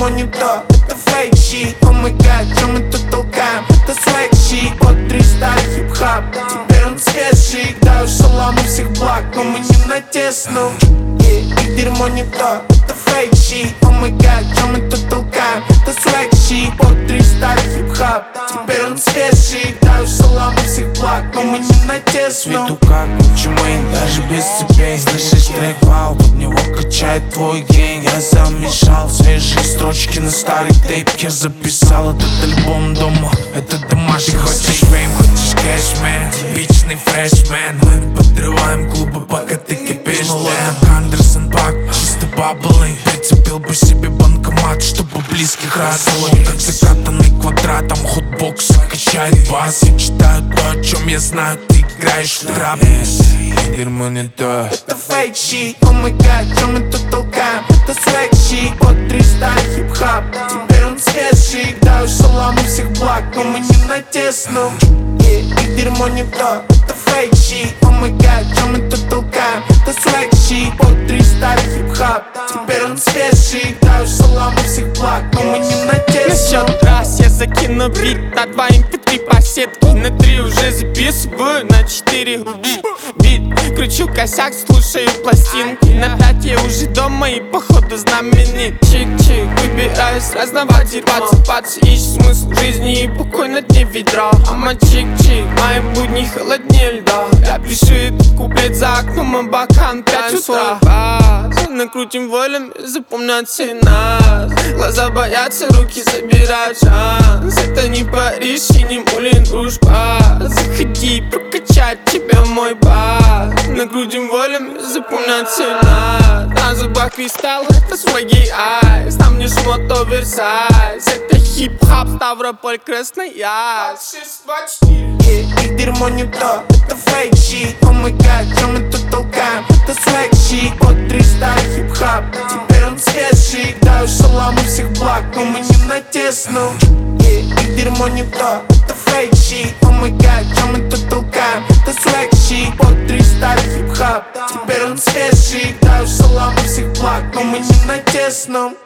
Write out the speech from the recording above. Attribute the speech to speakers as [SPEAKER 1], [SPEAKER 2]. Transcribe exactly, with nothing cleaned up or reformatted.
[SPEAKER 1] дерьмо не то, это фейк щит. О май гад, чё мы тут толкаем? Это свек щит. Под триста хип-хап, теперь он свежий. Даю шалам у всех благ, но мы не на тесну. Их дерьмо не то, это фейк щит. О май гад, чё мы тут толкаем? Это свек щит. Под триста хип-хап, теперь он свежий. Даю шалам у всех благ, но мы не на тесну.
[SPEAKER 2] Свету как Гуччи Мэйн, даже без цепей. Слышишь трек, вау, под него качает твой гейн. Я замешал свежие строчки на старый тейп. Я записал этот альбом дома, это домашний. Хочешь фейм, хочешь кэшмен, типичный фрешмен. Мы подрываем клубы, пока ты кипишь. Ну ладно, Андерсон Бак, чисто баблы. Прицепил бы себе банкомат, чтобы близких радовать. Как закатанный квадратом хотбокс качает бас. Я читаю то, о чем я знаю, ты играешь в трап. Дерьмо не то,
[SPEAKER 1] это фейк щит. О май гад, чё мы тут толкаем? Это свек щит. Под триста хип-хап, теперь он свежий. Даю шалам у всех благ, но мы не на тесну. Их дерьмо не то, это фейк щит. О май гад, чё мы тут толкаем? Это свек щит. Под триста хип-хап, теперь он свежий. Даю шалам у всех благ, но мы не на тесну.
[SPEAKER 3] На счет раз я закину бит, на два эм пи три по сетке, на три уже записываю, на четыре бит. Кручу косяк, слушаю пластинки, на пять я уже дома и походу знаменит. Чик-чик, выбираюсь разного дерьма. Пац, ищу смысл жизни и покой на дне ведра. Ама чик-чик, мои будни холоднее льда. Я пишу этот куплет за окном, а бакан пять утра. Накрутим волем, запомнят все нас. Глаза боятся, руки забирают шанс. Это не Париж и не Мулин Дружба. Заходи, прокачать тебя мой бас. Накрутим волем, запомнят все нас. На зубах кристалл, это свои айс. Там не шмот оверсайз. Это хип-хап, Ставрополь, Красноярск. шесть два четыре.
[SPEAKER 1] Их дерьмо не то, это фейк щит. О май гад, чё мы тут толкаем? Это свек щит. Под триста хип-хап, теперь он свежий. Даю шалам у всех благ, но мы не на тесну. Их дерьмо не то, это фейк щит. О май гад, чё мы тут толкаем? Это свек щит. Под триста хип-хап, теперь он свежий. Даю шалам у всех благ, но мы не на тесну.